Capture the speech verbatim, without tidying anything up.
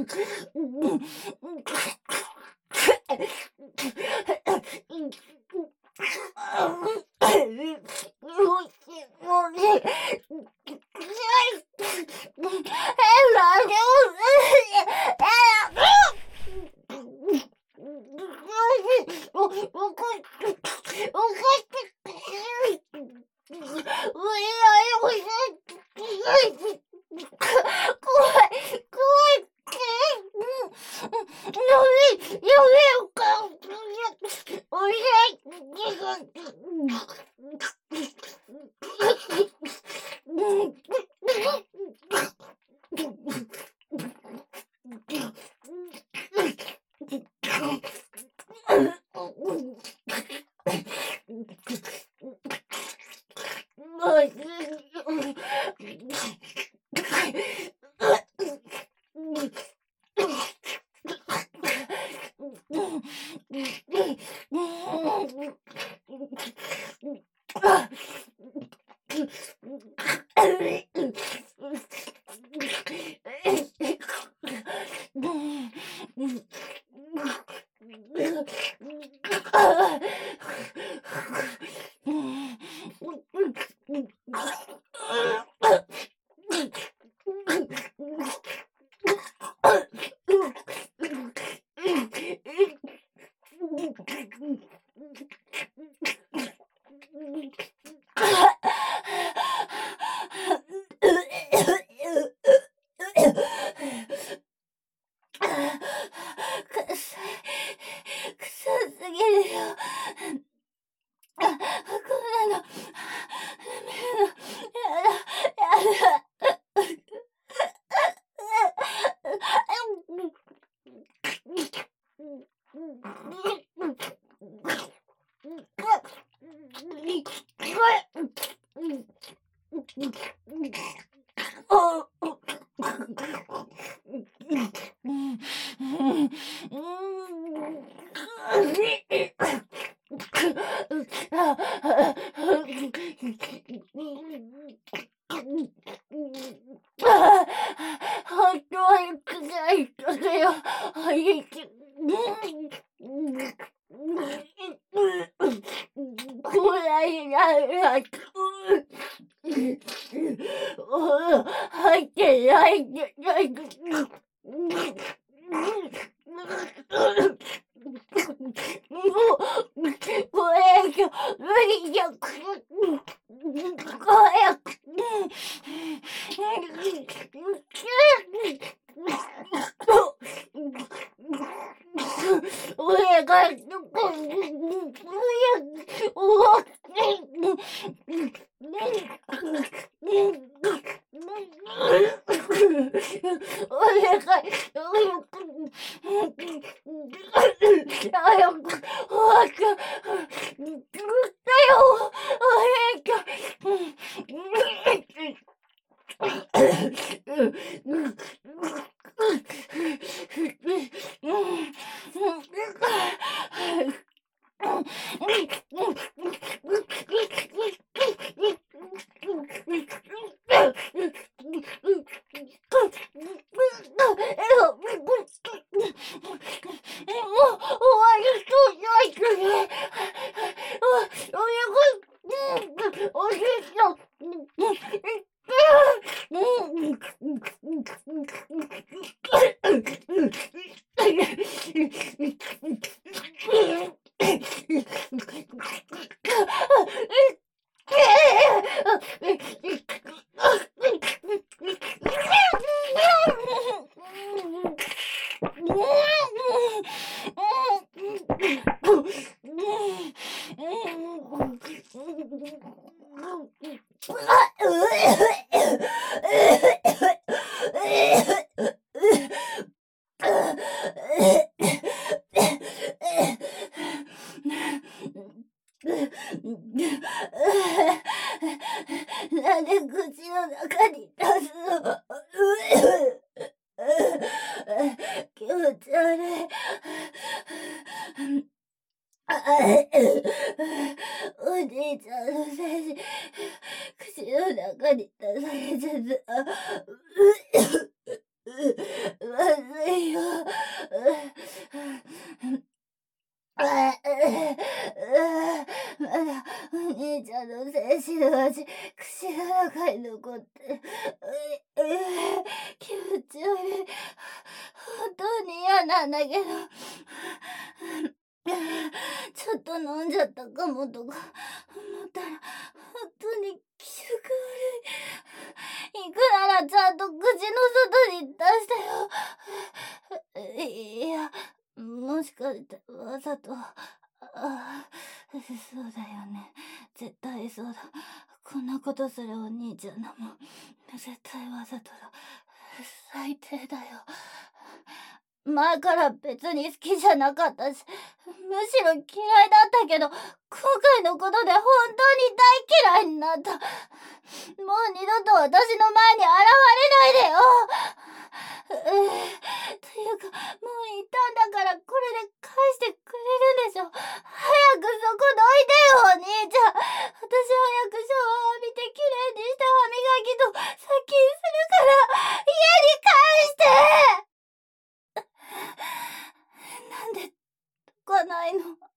なんで口の中に出すの。気持ち悪い。おじいちゃんのせいで口の中に出されちゃった。まずいって。うえ気持ち悪い。本当に嫌なんだけど。ちょっと飲んじゃったかもとか思ったら本当に気色悪い。行くならちゃんと口の外に出してよ。いや、もしかしてわざと。あ、そうだよね。絶対そうだ。こんなことするお兄ちゃんだもん。絶対わざとだ。最低だよ。前から別に好きじゃなかったし、むしろ嫌いだったけど、今回のことで本当に大嫌いになった。もう二度と私の前に現れないでよ。うーというか、もう言ったんだからこれで返してくれるんでしょ。早くそこどいてよ、お兄ちゃん。私早くシャワー浴びて綺麗にした歯磨きと殺菌するから家に返して。なんで解かないの？